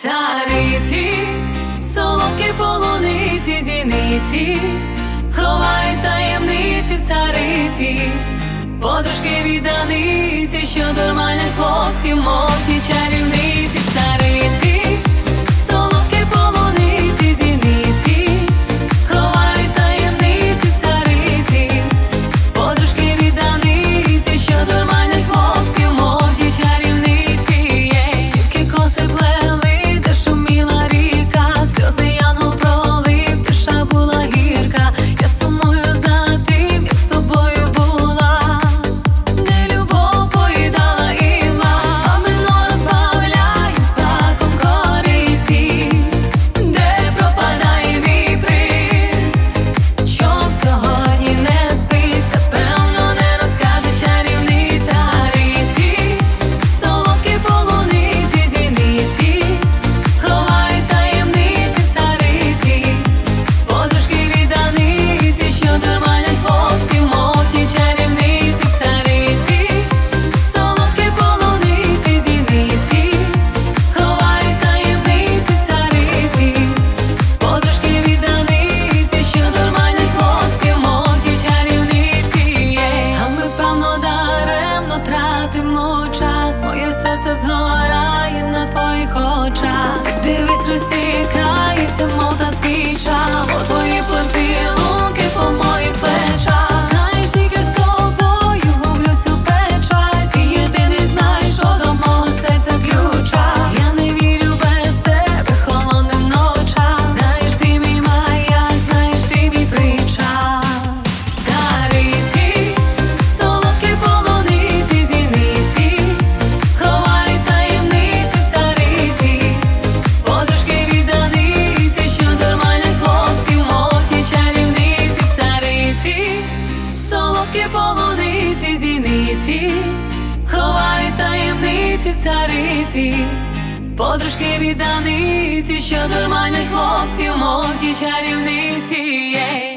Цариці, солодкі полуниці, зіниці, ховай таємниці в цариці, подружки відданиці, що дурманять хлопців, мовчі чарівниці в цариці, солодкі полуниці, зіниці, ховай таємниці в цариці, подружки відданиці, що дурманять хлопців, мовчі чарівниці. Тільки коси плели, де шуміла ріка, сльози янгол пролив, тиша була гірка. Я сумую за тим, як з тобою була, де любов поїдала імла, а вино розбавляє смаком кориці, де пропадає мій принц, чом сьогодні не спиться, певно не розкаже чарівниця. Цариці, солодкі полуниці, зіниці, ховай таємниці в цариці, подружки відданиці, що дурманять хлопців, мовчі чарівниці в цариці, солодкі полуниці, зіниці, ховай таємниці в цариці, подружки відданиці, що дурманять хлопців, мовчі чарівниці. А ми, певно, даремно тратимо час, моє серце згорає на твоїх очах. Дивись, розсікається, мов та свіча, бо твої поцілунки по моїх плечах. Знаєш, тільки з тобою гублюсь у печаль, ти єдиний знаєш, що до мого серця ключа. Я не вірю без тебе холодним ночам, знаєш, ти мій маяк, знаєш, ти мій причал. Цариці, солодкі полуниці, зіниці, ховай таємниці в цариці, подружки відданиці, що дурманять хлопців, мовчі чарівниці в цариці, солодкі полуниці, зіниці, ховай таємниці в цариці, подружки відданиці, що дурманять хлопців, мовчі чарівниці.